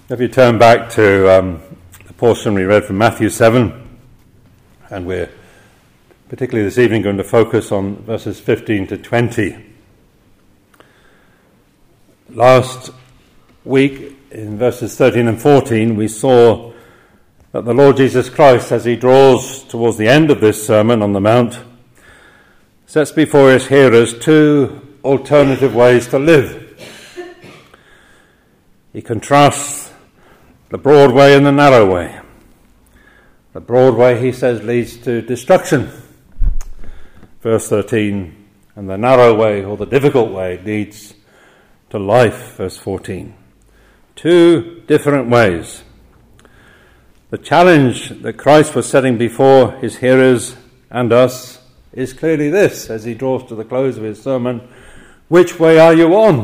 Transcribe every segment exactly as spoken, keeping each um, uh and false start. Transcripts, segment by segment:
If you turn back to um, the portion we read from Matthew seven, and we're particularly this evening going to focus on verses fifteen to twenty. Last week, in verses thirteen and fourteen, we saw that the Lord Jesus Christ, as he draws towards the end of this Sermon on the Mount, sets before his hearers two alternative ways to live. He contrasts the broad way and the narrow way. The broad way, he says, leads to destruction, verse thirteen, and the narrow way, or the difficult way, leads to life, verse fourteen. Two different ways. The challenge that Christ was setting before his hearers and us is clearly this, as he draws to the close of his sermon: which way are you on?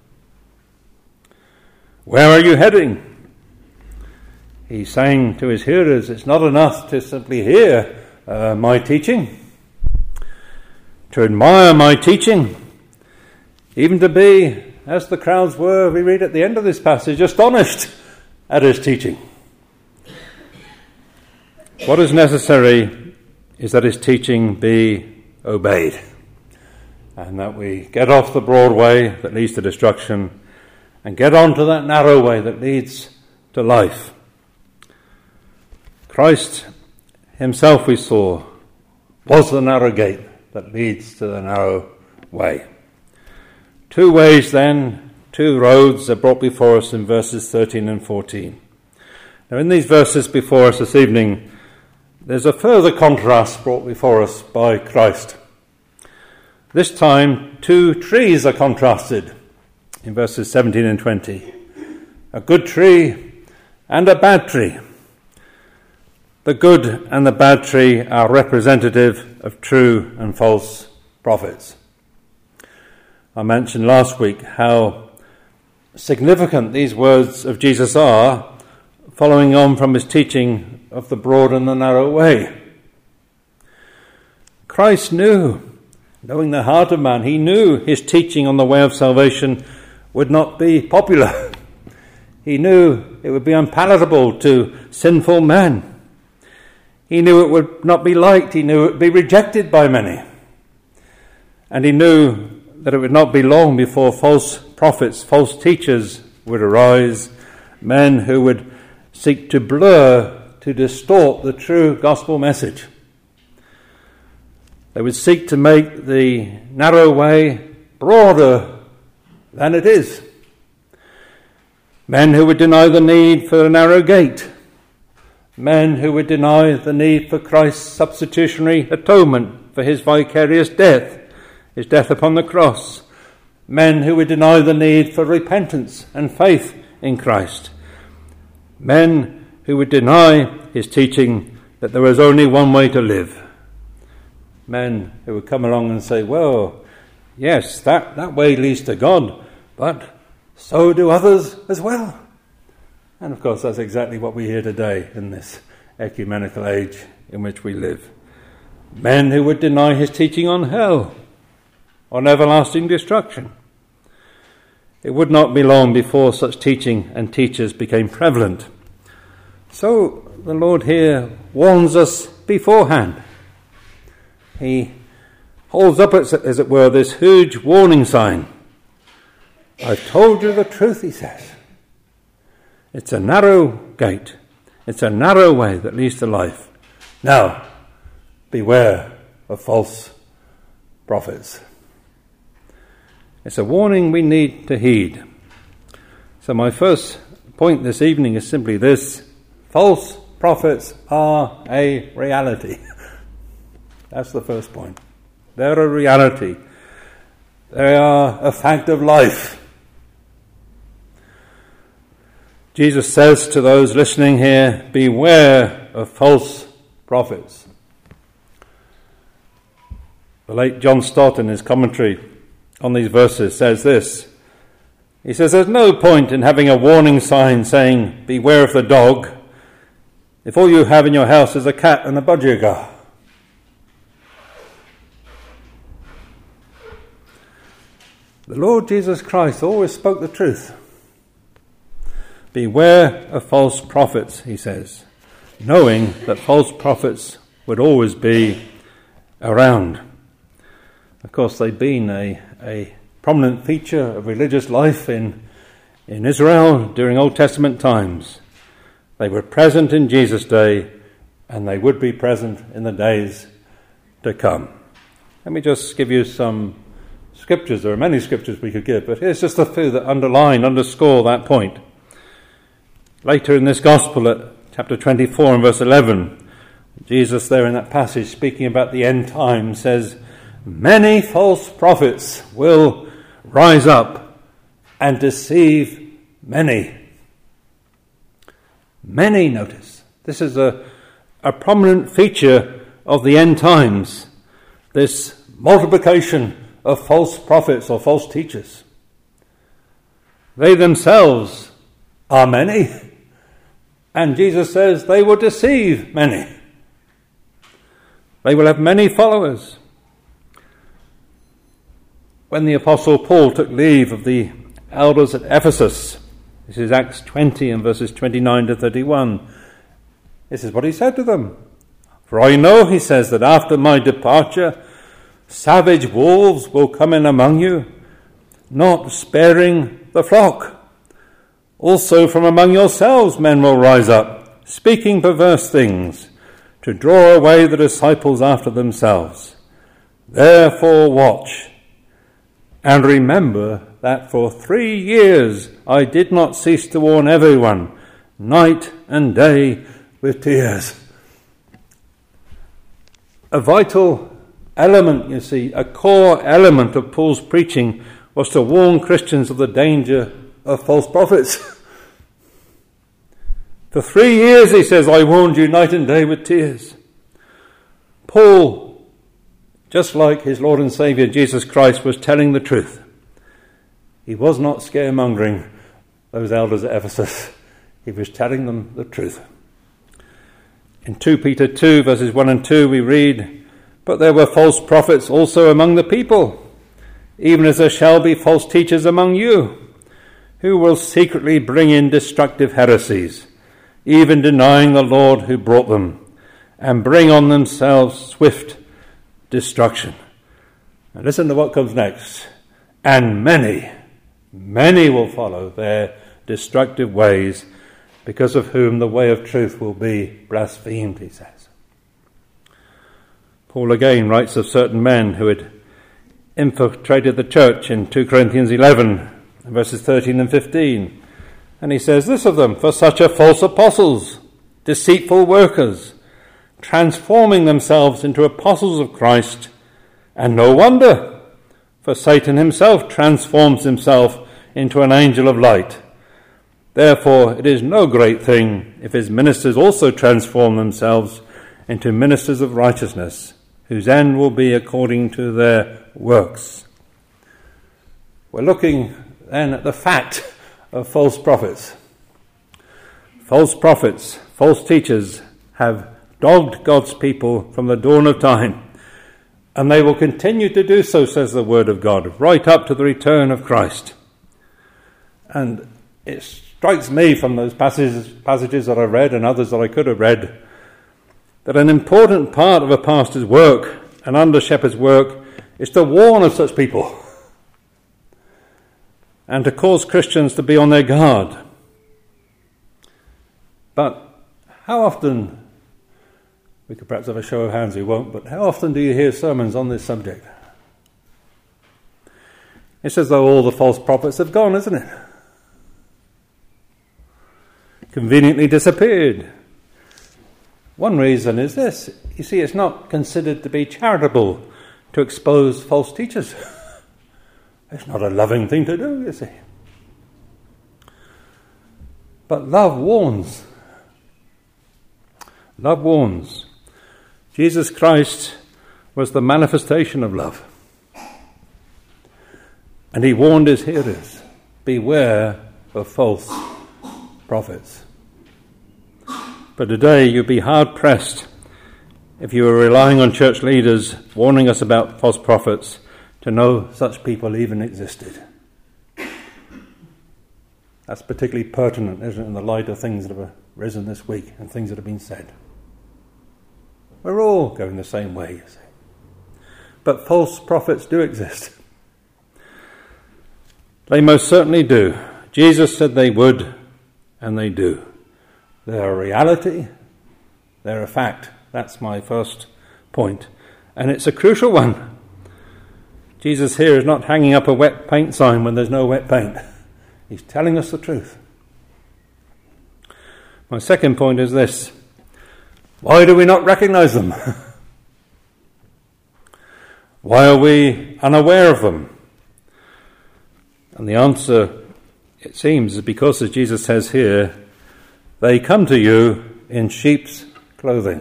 Where are you heading? He's saying to his hearers, it's not enough to simply hear uh, my teaching, to admire my teaching, even to be, as the crowds were, we read at the end of this passage, astonished at his teaching. What is necessary is that his teaching be obeyed, and that we get off the broad way that leads to destruction and get onto that narrow way that leads to life. Christ himself, we saw, was the narrow gate that leads to the narrow way. Two ways then, two roads are brought before us in verses thirteen and fourteen. Now in these verses before us this evening, there's a further contrast brought before us by Christ. This time, two trees are contrasted in verses seventeen and twenty. A good tree and a bad tree. The good and the bad tree are representative of true and false prophets. I mentioned last week how significant these words of Jesus are, following on from his teaching of the broad and the narrow way. Christ knew, knowing the heart of man, he knew his teaching on the way of salvation would not be popular. He knew it would be unpalatable to sinful men. He knew it would not be liked. He knew it would be rejected by many. And he knew that it would not be long before false prophets, false teachers would arise, men who would seek to blur, to distort the true gospel message. They would seek to make the narrow way broader than it is. Men who would deny the need for a narrow gate. Men who would deny the need for Christ's substitutionary atonement for his vicarious death, his death upon the cross. Men who would deny the need for repentance and faith in Christ. Men who would deny his teaching that there was only one way to live. Men who would come along and say, well, yes, that, that way leads to God, but so do others as well. And of course, that's exactly what we hear today in this ecumenical age in which we live. Men who would deny his teaching on hell, on everlasting destruction. It would not be long before such teaching and teachers became prevalent. So the Lord here warns us beforehand. He holds up, as it were, this huge warning sign. I've told you the truth, he says. It's a narrow gate. It's a narrow way that leads to life. Now, beware of false prophets. It's a warning we need to heed. So my first point this evening is simply this: false prophets are a reality. That's the first point. They're a reality. They are a fact of life. Jesus says to those listening here, beware of false prophets. The late John Stott, in his commentary on these verses, says this. He says, there's no point in having a warning sign saying, beware of the dog, if all you have in your house is a cat and a budgerigar. The Lord Jesus Christ always spoke the truth. Beware of false prophets, he says, knowing that false prophets would always be around. Of course, they've been a, a prominent feature of religious life in, in Israel during Old Testament times. They were present in Jesus' day, and they would be present in the days to come. Let me just give you some scriptures. There are many scriptures we could give, but here's just a few that underline, underscore that point. Later in this gospel at chapter twenty-four and verse eleven, Jesus there in that passage speaking about the end time says, many false prophets will rise up and deceive many. Many, notice. This is a, a prominent feature of the end times, this multiplication of false prophets or false teachers. They themselves are many, and Jesus says they will deceive many. They will have many followers. When the Apostle Paul took leave of the elders at Ephesus, this is Acts twenty and verses twenty-nine to thirty-one, this is what he said to them. For I know, he says, that after my departure, savage wolves will come in among you, not sparing the flock. Also from among yourselves men will rise up, speaking perverse things, to draw away the disciples after themselves. Therefore watch, and remember that for three years I did not cease to warn everyone, night and day with tears. A vital element, you see, a core element of Paul's preaching was to warn Christians of the danger of false prophets. For three years, he says, I warned you night and day with tears. Paul, just like his Lord and Saviour Jesus Christ, was telling the truth. He was not scaremongering those elders at Ephesus. He was telling them the truth. In Second Peter two, verses one and two, we read, but there were false prophets also among the people, even as there shall be false teachers among you, who will secretly bring in destructive heresies, even denying the Lord who brought them, and bring on themselves swift destruction. And listen to what comes next. And many, many will follow their destructive ways, because of whom the way of truth will be blasphemed, he says. Paul again writes of certain men who had infiltrated the church in Second Corinthians eleven, verses thirteen and fifteen. And he says this of them, for such are false apostles, deceitful workers, transforming themselves into apostles of Christ, and no wonder, for Satan himself transforms himself into an angel of light. Therefore, it is no great thing if his ministers also transform themselves into ministers of righteousness, whose end will be according to their works. We're looking then at the fact of false prophets. False prophets, false teachers have dogged God's people from the dawn of time, and they will continue to do so, says the Word of God, right up to the return of Christ. And it strikes me from those passages, passages that I read and others that I could have read, that an important part of a pastor's work, an under-shepherd's work, is to warn of such people and to cause Christians to be on their guard. But how often, we could perhaps have a show of hands, we won't, but how often do you hear sermons on this subject? It's as though all the false prophets have gone, isn't it? Conveniently disappeared. One reason is this. You see, it's not considered to be charitable to expose false teachers. It's not a loving thing to do, you see. But love warns. Love warns. Jesus Christ was the manifestation of love. And he warned his hearers, beware of false prophets. But today you'd be hard-pressed if you were relying on church leaders warning us about false prophets to know such people even existed. That's particularly pertinent, isn't it, in the light of things that have arisen this week and things that have been said. We're all going the same way, you see. But false prophets do exist. They most certainly do. Jesus said they would, and they do. They're a reality. They're a fact. That's my first point. And it's a crucial one. Jesus here is not hanging up a wet paint sign when there's no wet paint. He's telling us the truth. My second point is this. Why do we not recognize them? Why are we unaware of them? And the answer, it seems, is because, as Jesus says here, they come to you in sheep's clothing.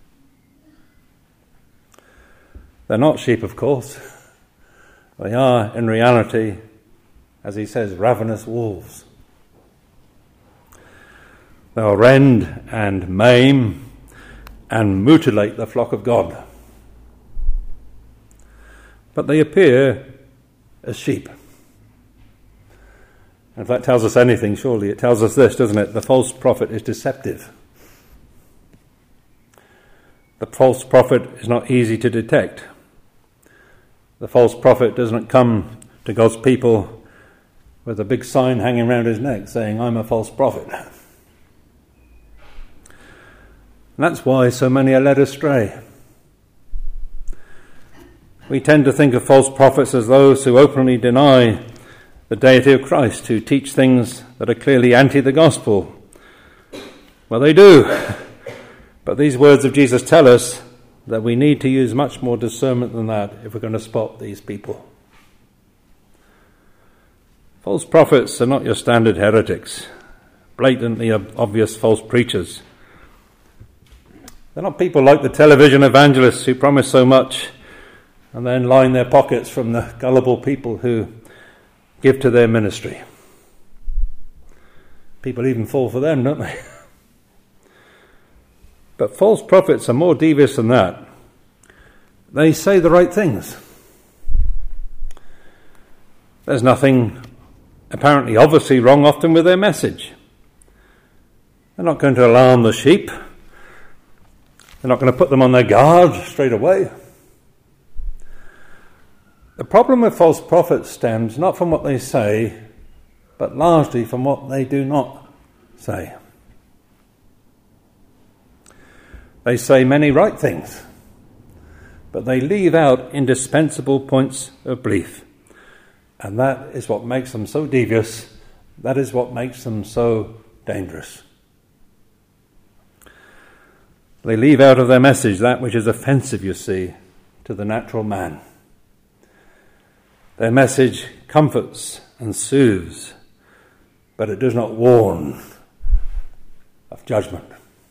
They're not sheep, of course. They are, in reality, as he says, ravenous wolves. They'll rend and maim and mutilate the flock of God. But they appear as sheep. If that tells us anything, surely it tells us this, doesn't it? The false prophet is deceptive. The false prophet is not easy to detect. The false prophet doesn't come to God's people with a big sign hanging around his neck saying, I'm a false prophet. And that's why so many are led astray. We tend to think of false prophets as those who openly deny the deity of Christ, who teach things that are clearly anti the gospel. Well, they do. But these words of Jesus tell us that we need to use much more discernment than that if we're going to spot these people. False prophets are not your standard heretics, blatantly obvious false preachers. They're not people like the television evangelists who promise so much and then line their pockets from the gullible people who give to their ministry. People even fall for them, don't they? But false prophets are more devious than that. They say the right things. There's nothing apparently obviously wrong often with their message. They're not going to alarm the sheep. They're not going to put them on their guard straight away. The problem with false prophets stems not from what they say, but largely from what they do not say. They say many right things, but they leave out indispensable points of belief. And that is what makes them so devious. That is what makes them so dangerous. They leave out of their message that which is offensive, you see, to the natural man. Their message comforts and soothes, but it does not warn of judgment.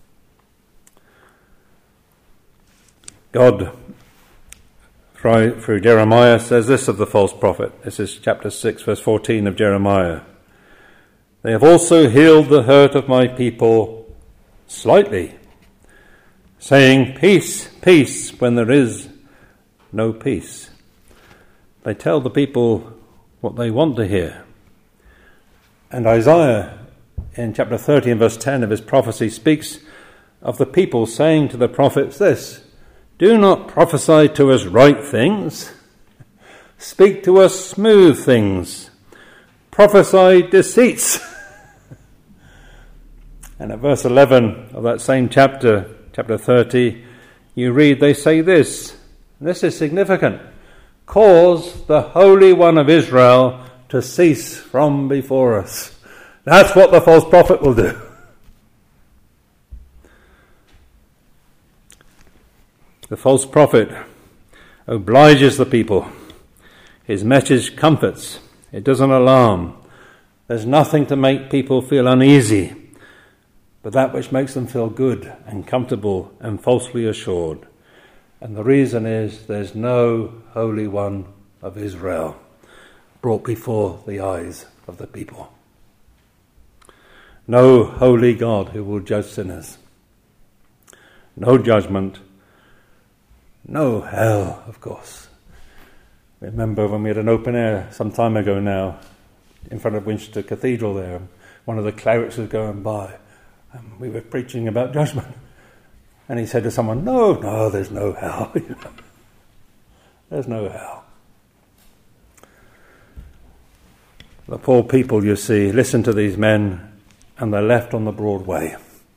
God, through Jeremiah, says this of the false prophet. This is chapter six, verse fourteen of Jeremiah. They have also healed the hurt of my people slightly, saying, peace, peace, when there is no peace. They tell the people what they want to hear. And Isaiah, in chapter thirty and verse ten of his prophecy, speaks of the people saying to the prophets this, do not prophesy to us right things. Speak to us smooth things. Prophesy deceits. And at verse eleven of that same chapter, chapter thirty, you read, they say this. This is significant. Cause the Holy One of Israel to cease from before us. That's what the false prophet will do. The false prophet obliges the people. His message comforts. It doesn't alarm. There's nothing to make people feel uneasy, but that which makes them feel good and comfortable and falsely assured. And the reason is there's no Holy One of Israel brought before the eyes of the people. No holy God who will judge sinners. No judgment. No hell, of course. Remember when we had an open air some time ago now in front of Winchester Cathedral there. one of the clerics was going by, and we were preaching about judgment. And he said to someone, no, no, there's no hell. There's no hell. The poor people, you see, listen to these men, and they're left on the broad way.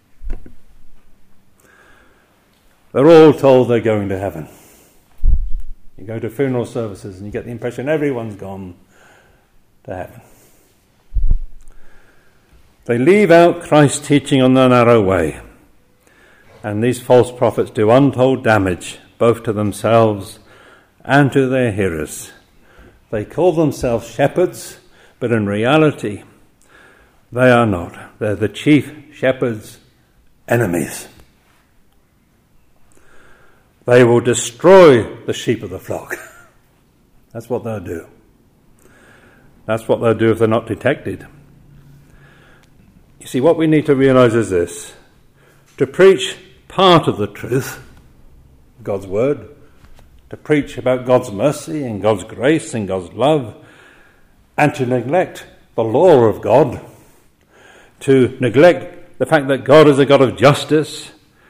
They're all told they're going to heaven. You go to funeral services and you get the impression everyone's gone to heaven. They leave out Christ's teaching on the narrow way, and these false prophets do untold damage both to themselves and to their hearers. They call themselves shepherds, but in reality they are not. They're the chief shepherd's enemies. They will destroy the sheep of the flock. That's what they'll do. That's what they'll do if they're not detected. You see, what we need to realize is this. To preach part of the truth, God's word, to preach about God's mercy and God's grace and God's love, and to neglect the law of God, to neglect the fact that God is a God of justice,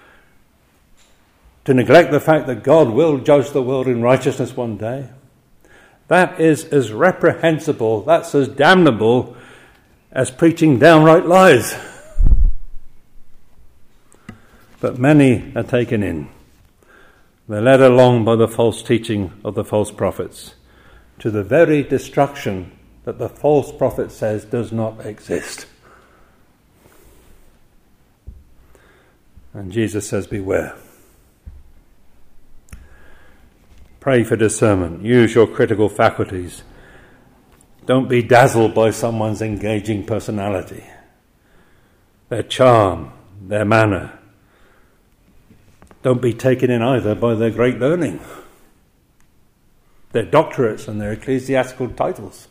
to neglect the fact that God will judge the world in righteousness one day, that is as reprehensible, that's as damnable as preaching downright lies. But many are taken in. They're led along by the false teaching of the false prophets to the very destruction that the false prophet says does not exist. And Jesus says, beware. Pray for discernment. Use your critical faculties. Don't be dazzled by someone's engaging personality, their charm, their manner. Don't be taken in either by their great learning, their doctorates and their ecclesiastical titles.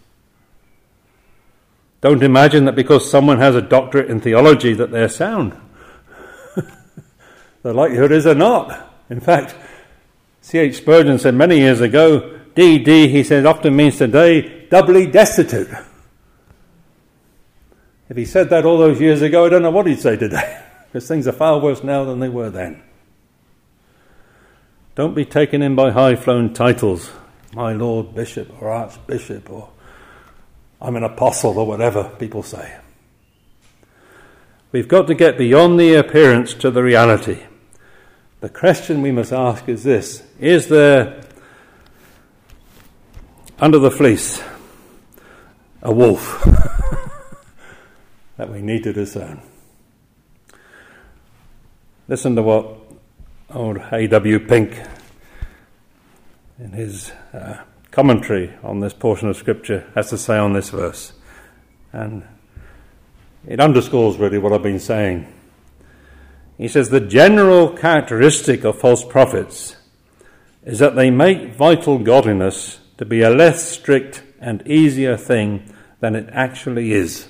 Don't imagine that because someone has a doctorate in theology that they're sound. The likelihood is they're not. In fact, C H Spurgeon said many years ago, D D, he said, often means today, doubly destitute. If he said that all those years ago, I don't know what he'd say today, because things are far worse now than they were then. Don't be taken in by high-flown titles, my Lord Bishop or Archbishop, or I'm an apostle, or whatever people say. We've got to get beyond the appearance to the reality. The question we must ask is this: is there, under the fleece, a wolf that we need to discern? Listen to what old A W Pink, in his uh, commentary on this portion of Scripture, has to say on this verse. And it underscores really what I've been saying. He says, the general characteristic of false prophets is that they make vital godliness to be a less strict and easier thing than it actually is,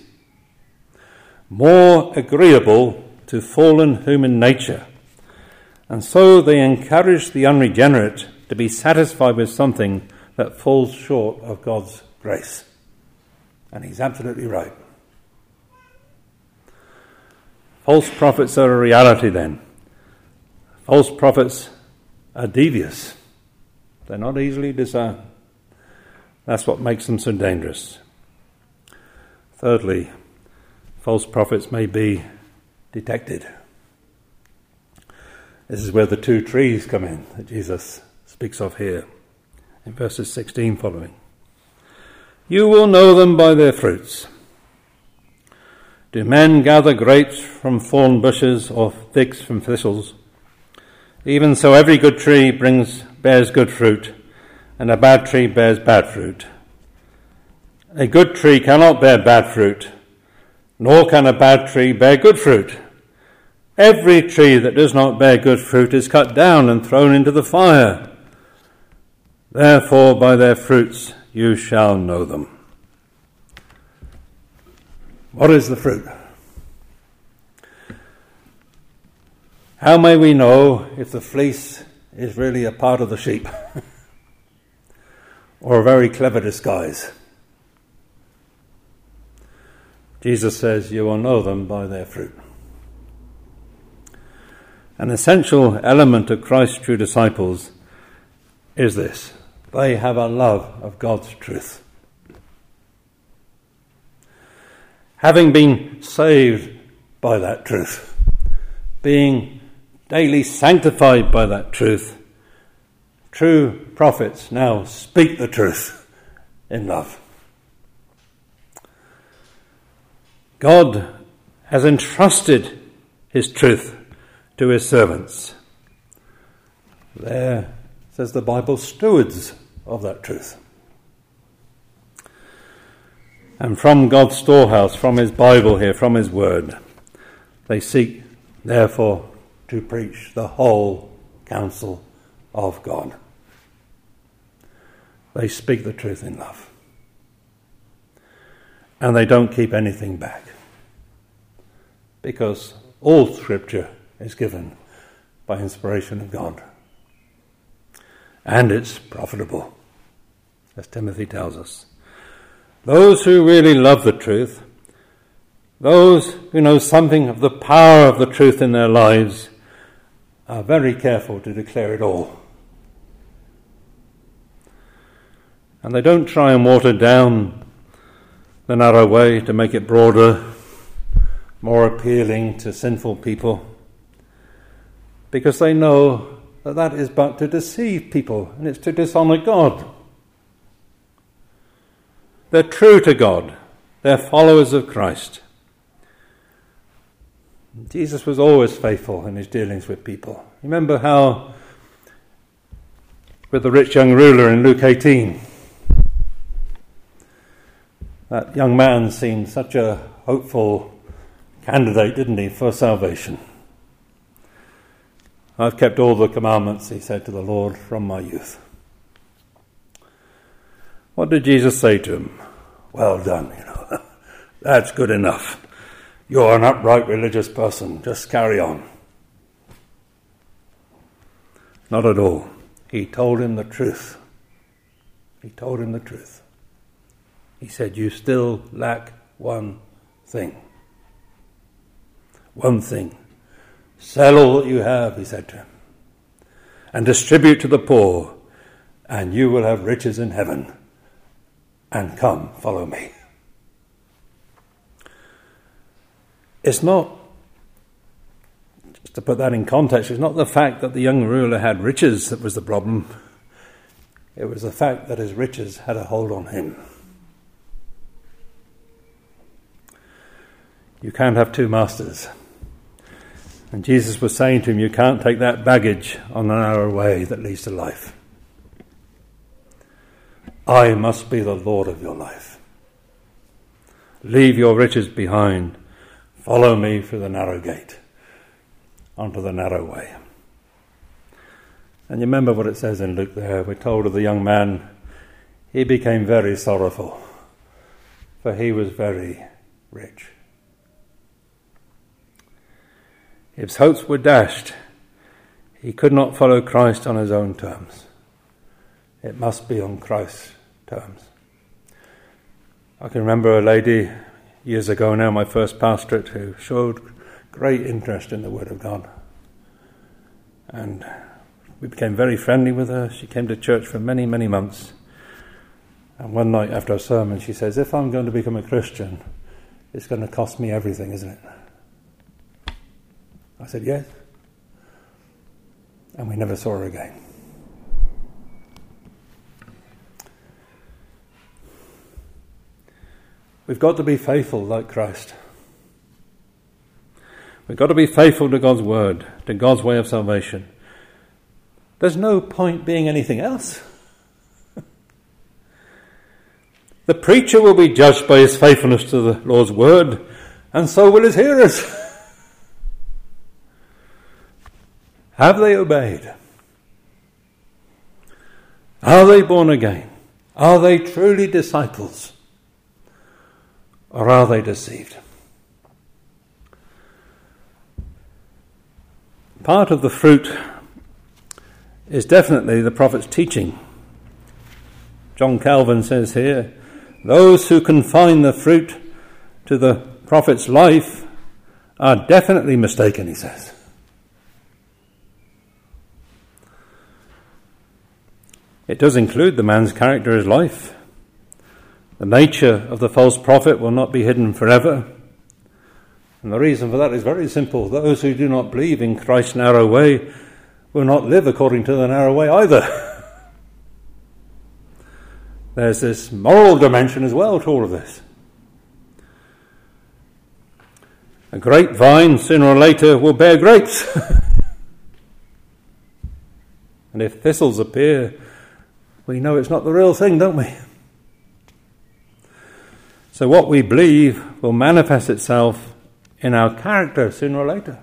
more agreeable to fallen human nature, and so they encourage the unregenerate to be satisfied with something that falls short of God's grace. And he's absolutely right. False prophets are a reality then. False prophets are devious. They're not easily discerned. That's what makes them so dangerous. Thirdly, false prophets may be detected. This is where the two trees come in that Jesus speaks of here in verses sixteen following. You will know them by their fruits. Do men gather grapes from thorn bushes or figs from thistles? Even so, every good tree brings bears good fruit, and a bad tree bears bad fruit. A good tree cannot bear bad fruit, nor can a bad tree bear good fruit. Every tree that does not bear good fruit is cut down and thrown into the fire. Therefore, by their fruits you shall know them. What is the fruit? How may we know if the fleece is really a part of the sheep or a very clever disguise? Jesus says, you will know them by their fruit. An essential element of Christ's true disciples is this: they have a love of God's truth. Having been saved by that truth, being daily sanctified by that truth, true prophets now speak the truth in love. God has entrusted his truth to his servants. They're, says the Bible, stewards of that truth. And from God's storehouse, from his Bible here, from his word, they seek, therefore, to preach the whole counsel of God. They speak the truth in love. And they don't keep anything back. Because all Scripture is given by inspiration of God. And it's profitable, as Timothy tells us. Those who really love the truth, those who know something of the power of the truth in their lives, are very careful to declare it all. And they don't try and water down the narrow way to make it broader, more appealing to sinful people, because they know that that is but to deceive people, and it's to dishonour God. They're true to God. They're followers of Christ. Jesus was always faithful in his dealings with people. Remember how, with the rich young ruler in Luke eighteen, that young man seemed such a hopeful candidate, didn't he, for salvation. I've kept all the commandments, he said to the Lord, from my youth. What did Jesus say to him? Well done, you know. That's good enough. You're an upright religious person. Just carry on. Not at all. He told him the truth. He told him the truth. He said, you still lack one thing. One thing. Sell all that you have, he said to him, and distribute to the poor, and you will have riches in heaven. And come, follow me. It's not, just to put that in context, it's not the fact that the young ruler had riches that was the problem. It was the fact that his riches had a hold on him. You can't have two masters. And Jesus was saying to him, you can't take that baggage on the narrow way that leads to life. I must be the Lord of your life. Leave your riches behind. Follow me through the narrow gate, onto the narrow way. And you remember what it says in Luke there. We're told of the young man, he became very sorrowful, for he was very rich. His hopes were dashed. He could not follow Christ on his own terms. It must be on Christ's terms. I can remember a lady years ago now, my first pastorate, who showed great interest in the Word of God. And we became very friendly with her. She came to church for many, many months. And one night after a sermon, she says, if I'm going to become a Christian, it's going to cost me everything, isn't it? I said, yes. And we never saw her again. We've got to be faithful like Christ. We've got to be faithful to God's word, to God's way of salvation. There's no point being anything else. The preacher will be judged by his faithfulness to the Lord's word, and so will his hearers. Have they obeyed? Are they born again? Are they truly disciples? Or are they deceived? Part of the fruit is definitely the prophet's teaching. John Calvin says here, those who confine the fruit to the prophet's life are definitely mistaken, he says. It does include the man's character as life. The nature of the false prophet will not be hidden forever. And the reason for that is very simple. Those who do not believe in Christ's narrow way will not live according to the narrow way either. There's this moral dimension as well to all of this. A grapevine, sooner or later, will bear grapes. And if thistles appear, we know it's not the real thing, don't we? So what we believe will manifest itself in our character sooner or later.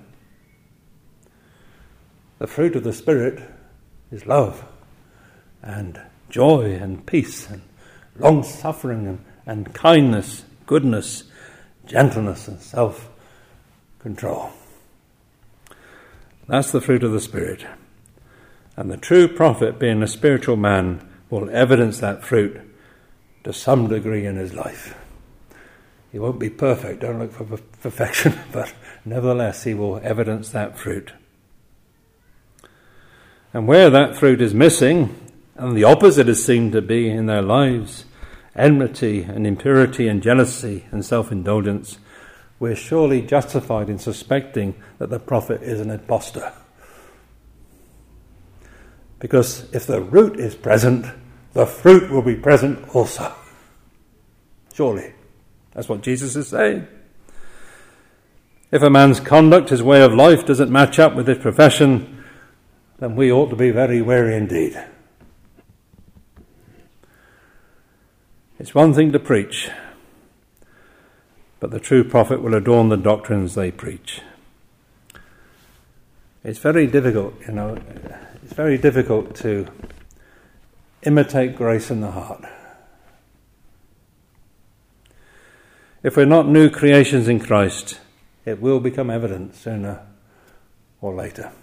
The fruit of the Spirit is love and joy and peace and long-suffering and, and kindness, goodness, gentleness and self-control. That's the fruit of the Spirit. And the true prophet, being a spiritual man, will evidence that fruit to some degree in his life. He won't be perfect, don't look for perfection, but nevertheless he will evidence that fruit. And where that fruit is missing, and the opposite is seen to be in their lives, enmity and impurity and jealousy and self-indulgence, we're surely justified in suspecting that the prophet is an impostor. Because if the root is present, the fruit will be present also. Surely. That's what Jesus is saying. If a man's conduct, his way of life, doesn't match up with his profession, then we ought to be very wary indeed. It's one thing to preach, but the true prophet will adorn the doctrines they preach. It's very difficult, you know, it's very difficult to imitate grace in the heart. If we're not new creations in Christ, it will become evident sooner or later.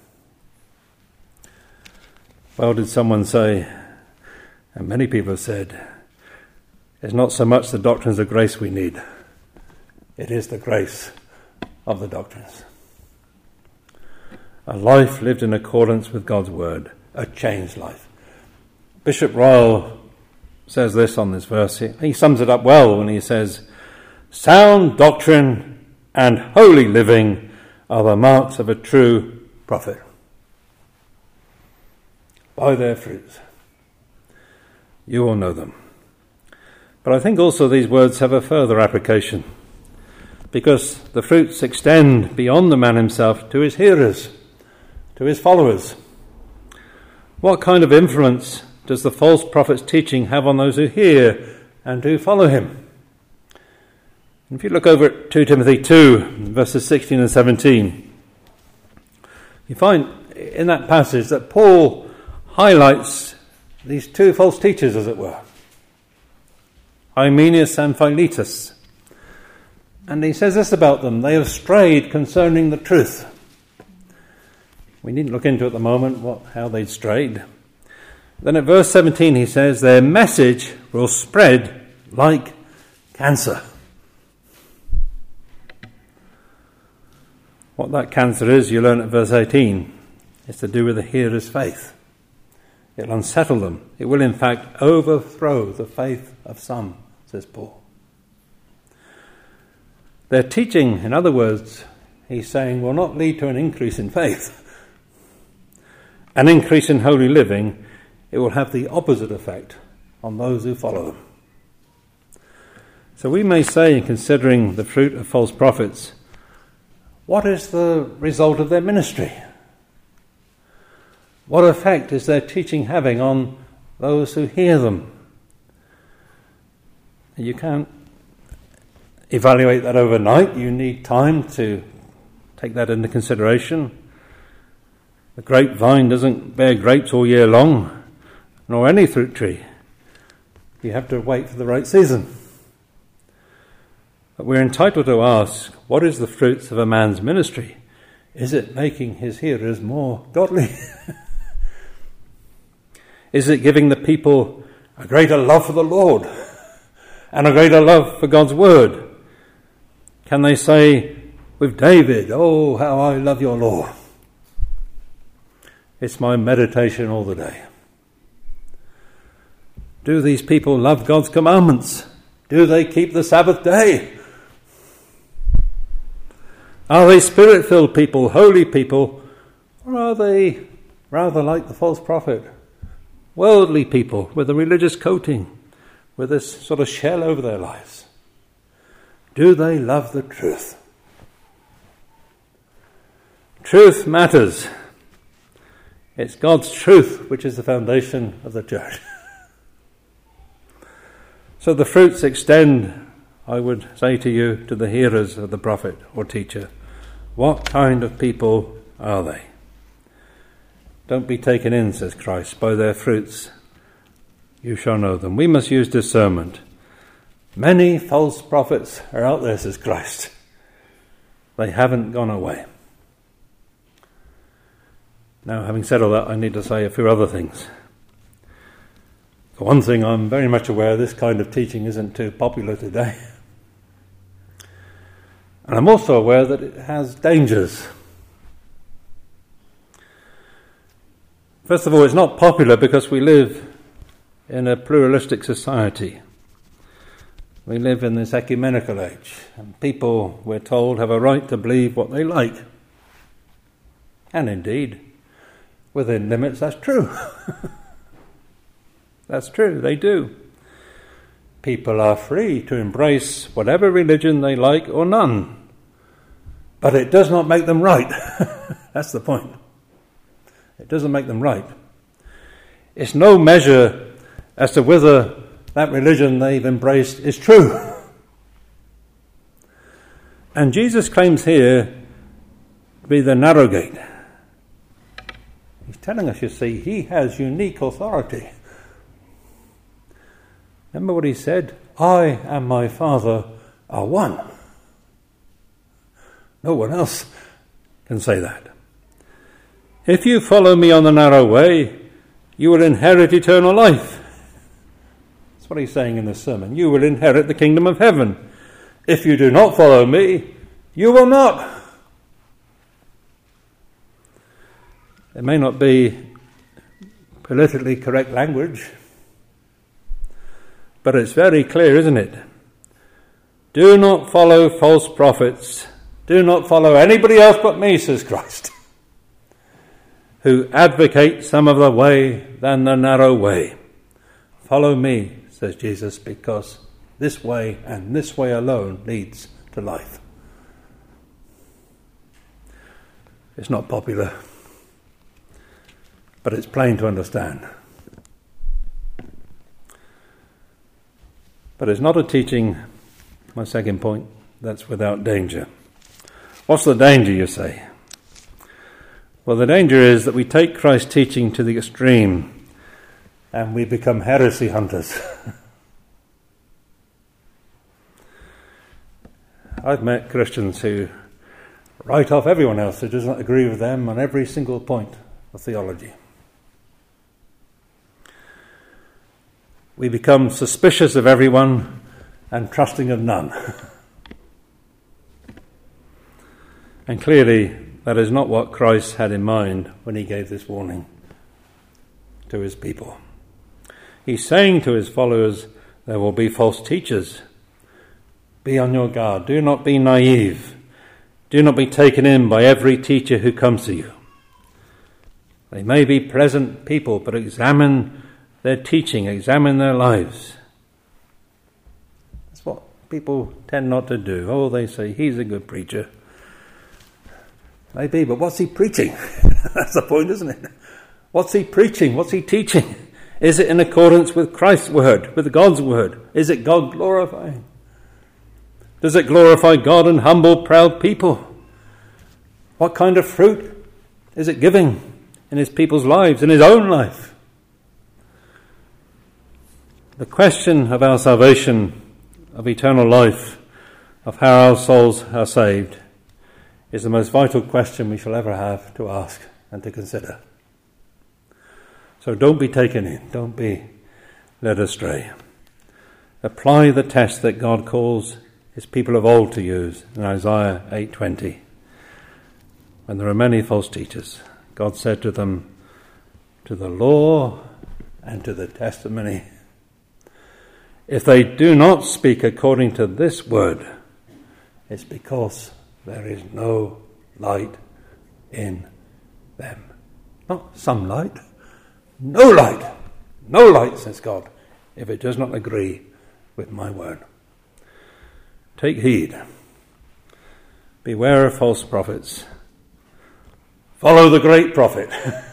Well, did someone say, and many people have said, it's not so much the doctrines of grace we need, it is the grace of the doctrines. A life lived in accordance with God's word, a changed life. Bishop Ryle says this on this verse. He sums it up well when he says, sound doctrine and holy living are the marks of a true prophet. By their fruits, you will know them. But I think also these words have a further application, because the fruits extend beyond the man himself to his hearers, to his followers. What kind of influence does the false prophet's teaching have on those who hear and who follow him? If you look over at Second Timothy two, verses sixteen and seventeen, you find in that passage that Paul highlights these two false teachers, as it were, Hymenaeus and Philetus. And he says this about them: they have strayed concerning the truth. We needn't look into at the moment what how they'd strayed. Then at verse seventeen he says, their message will spread like cancer. What that cancer is, you learn at verse eighteen. It's to do with the hearer's faith. It'll unsettle them. It will, in fact, overthrow the faith of some, says Paul. Their teaching, in other words, he's saying, will not lead to an increase in faith. An increase in holy living. It will have the opposite effect on those who follow them. So we may say, in considering the fruit of false prophets, what is the result of their ministry? What effect is their teaching having on those who hear them? You can't evaluate that overnight. You need time to take that into consideration. The grapevine doesn't bear grapes all year long, nor any fruit tree. You have to wait for the right season. But we're entitled to ask, what is the fruits of a man's ministry? Is it making his hearers more godly? Is it giving the people a greater love for the Lord and a greater love for God's word? Can they say with David, "Oh, how I love your law. It's my meditation all the day"? Do these people love God's commandments? Do they keep the Sabbath day? Are they spirit-filled people, holy people, or are they rather like the false prophet, worldly people with a religious coating, with this sort of shell over their lives? Do they love the truth? Truth matters. It's God's truth which is the foundation of the church. So the fruits extend, I would say to you, to the hearers of the prophet or teacher. What kind of people are they? Don't be taken in, says Christ, by their fruits you shall know them. We must use discernment. Many false prophets are out there, says Christ. They haven't gone away. Now, having said all that, I need to say a few other things. For one thing, I'm very much aware this kind of teaching isn't too popular today. And I'm also aware that it has dangers. First of all, it's not popular because we live in a pluralistic society. We live in this ecumenical age, and people, we're told, have a right to believe what they like. And indeed, within limits, that's true. That's true, they do. People are free to embrace whatever religion they like or none. But it does not make them right. That's the point. It doesn't make them right. It's no measure as to whether that religion they've embraced is true. And Jesus claims here to be the narrow gate. He's telling us, you see, he has unique authority. Remember what he said? I and my Father are one. No one else can say that. If you follow me on the narrow way, you will inherit eternal life. That's what he's saying in this sermon. You will inherit the kingdom of heaven. If you do not follow me, you will not. It may not be politically correct language, but it's very clear, isn't it? Do not follow false prophets. Do not follow anybody else but me, says Christ, who advocate some other way than the narrow way. Follow me, says Jesus, because this way and this way alone leads to life. It's not popular, but it's plain to understand. But it's not a teaching, my second point, that's without danger. What's the danger, you say? Well, the danger is that we take Christ's teaching to the extreme and we become heresy hunters. I've met Christians who write off everyone else who does not agree with them on every single point of theology. We become suspicious of everyone and trusting of none. And clearly, that is not what Christ had in mind when he gave this warning to his people. He's saying to his followers, there will be false teachers. Be on your guard. Do not be naive. Do not be taken in by every teacher who comes to you. They may be pleasant people, but examine their teaching, examine their lives. That's what people tend not to do. Oh, they say, he's a good preacher. Maybe, but what's he preaching? That's the point, isn't it? What's he preaching? What's he teaching? Is it in accordance with Christ's word, with God's word? Is it God glorifying? Does it glorify God and humble, proud people? What kind of fruit is it giving in his people's lives, in his own life? The question of our salvation, of eternal life, of how our souls are saved, is the most vital question we shall ever have to ask and to consider. So don't be taken in, don't be led astray. Apply the test that God calls his people of old to use in Isaiah eight twenty. When there are many false teachers, God said to them, to the law and to the testimony, if they do not speak according to this word, it's because there is no light in them. Not some light, no light. No light, says God, if it does not agree with my word. Take heed. Beware of false prophets. Follow the great prophet.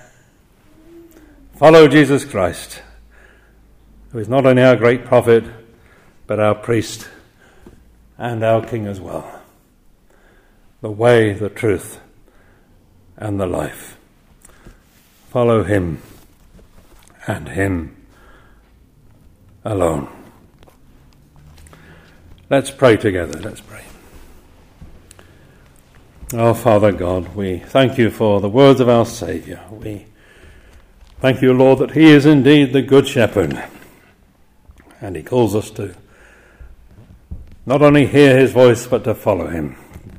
Follow Jesus Christ, who is not only our great prophet, but our priest and our king as well. The way, the truth, and the life. Follow him and him alone. Let's pray together. Let's pray. Our Father God, we thank you for the words of our Saviour. We thank you, Lord, that he is indeed the Good Shepherd, and he calls us to not only hear his voice, but to follow him,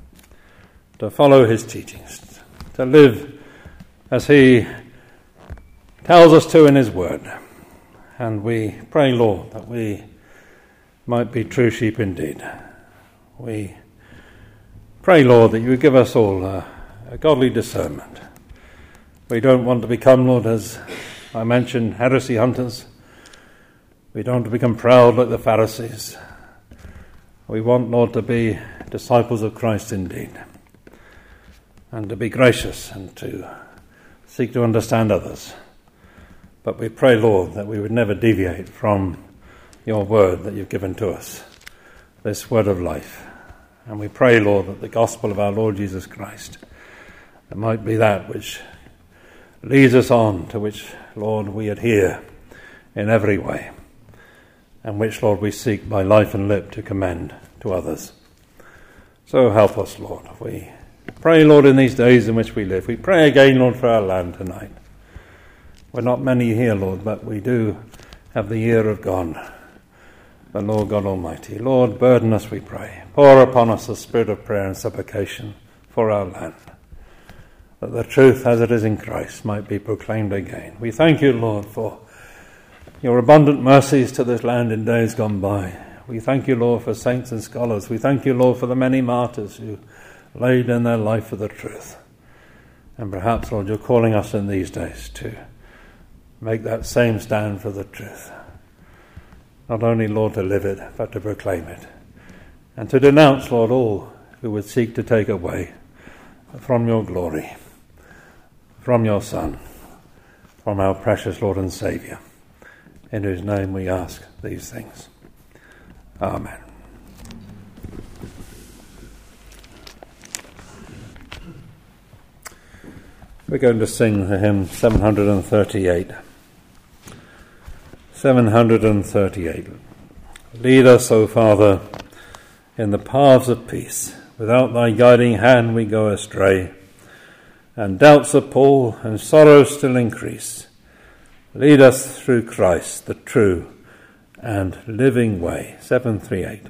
to follow his teachings, to live as he tells us to in his word. And we pray, Lord, that we might be true sheep indeed. We pray, Lord, that you would give us all a, a godly discernment. We don't want to become, Lord, as I mentioned, heresy hunters. We don't want to become proud like the Pharisees. We want, Lord, to be disciples of Christ indeed, and to be gracious and to seek to understand others. But we pray, Lord, that we would never deviate from your word that you've given to us, this word of life. And we pray, Lord, that the gospel of our Lord Jesus Christ, it might be that which leads us on, to which, Lord, we adhere in every way, and which, Lord, we seek by life and lip to commend to others. So help us, Lord. We pray, Lord, in these days in which we live. We pray again, Lord, for our land tonight. We're not many here, Lord, but we do have the ear of God, the Lord God Almighty. Lord, burden us, we pray. Pour upon us the spirit of prayer and supplication for our land, that the truth as it is in Christ might be proclaimed again. We thank you, Lord, for your abundant mercies to this land in days gone by. We thank you, Lord, for saints and scholars. We thank you, Lord, for the many martyrs who laid in their life for the truth. And perhaps, Lord, you're calling us in these days to make that same stand for the truth. Not only, Lord, to live it, but to proclaim it. And to denounce, Lord, all who would seek to take away from your glory, from your Son, from our precious Lord and Saviour, in whose name we ask these things. Amen. We're going to sing the hymn seven hundred thirty-eight. seven hundred thirty-eight. Lead us, O Father, in the paths of peace. Without thy guiding hand we go astray, and doubts appall and sorrows still increase. Lead us through Christ, the true and living way. seven thirty-eight.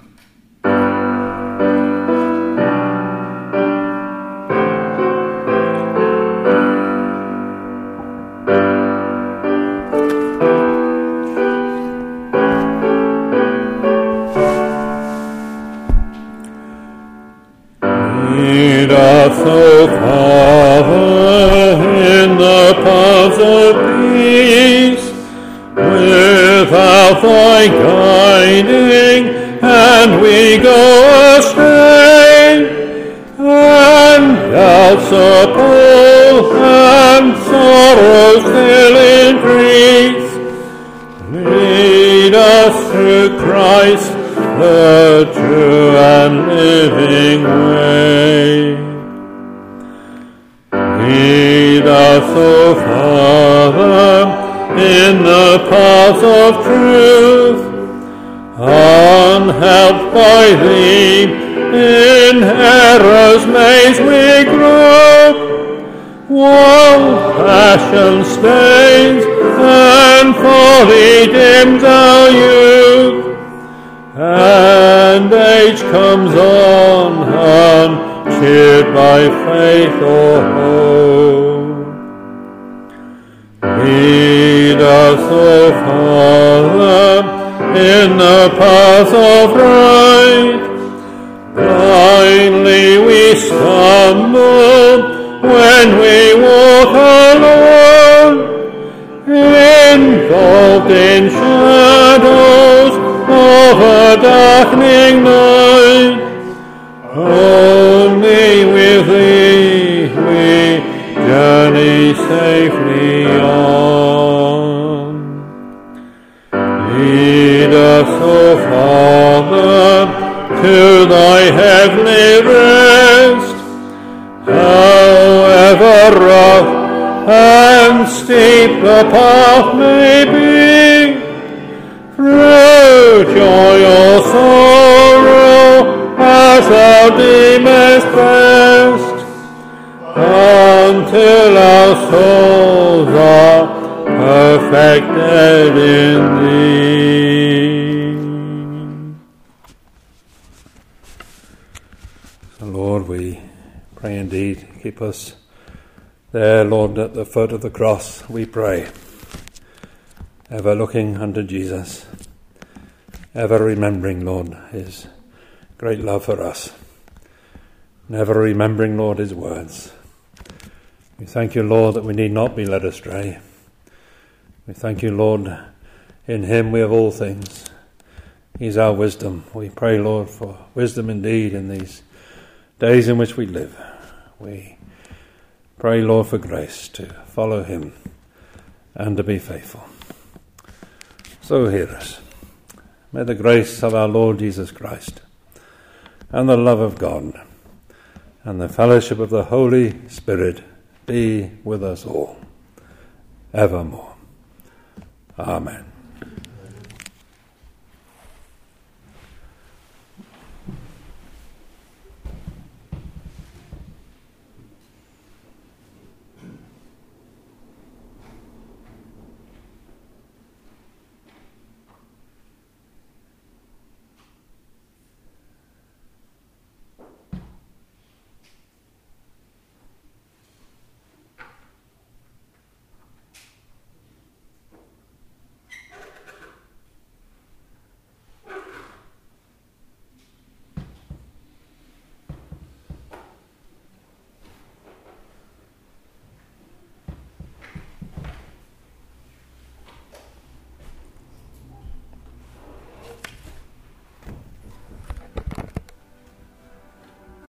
Lead us, O Father, in the paths of peace, without thy guiding, and we go astray, and doubts appall, and sorrows still increase. Lead us through Christ, the true and living way. Lead us, O Father, in the paths of truth, unhelped by thee, in error's maze we grope, while passion stains and folly dims our youth, and age comes on, uncheered by faith or hope. Lead us, O Father, in the path of right. Blindly we stumble when we walk alone, involved in shadows of a darkening night. Only with thee we journey safely on. Lead us, O Father, to thy heavenly rest, however rough and steep the path may be, through joy or sorrow as thou deemest best, until our souls are perfected in thee. So Lord, we pray indeed, keep us there, Lord, at the foot of the cross, we pray, ever looking unto Jesus, ever remembering, Lord, his great love for us, never remembering, Lord, his words. We thank you, Lord, that we need not be led astray. We thank you, Lord, in him we have all things. He's our wisdom. We pray, Lord, for wisdom indeed in these days in which we live. We pray, Lord, for grace to follow him and to be faithful. So hear us. May the grace of our Lord Jesus Christ and the love of God and the fellowship of the Holy Spirit be with us all evermore. Amen.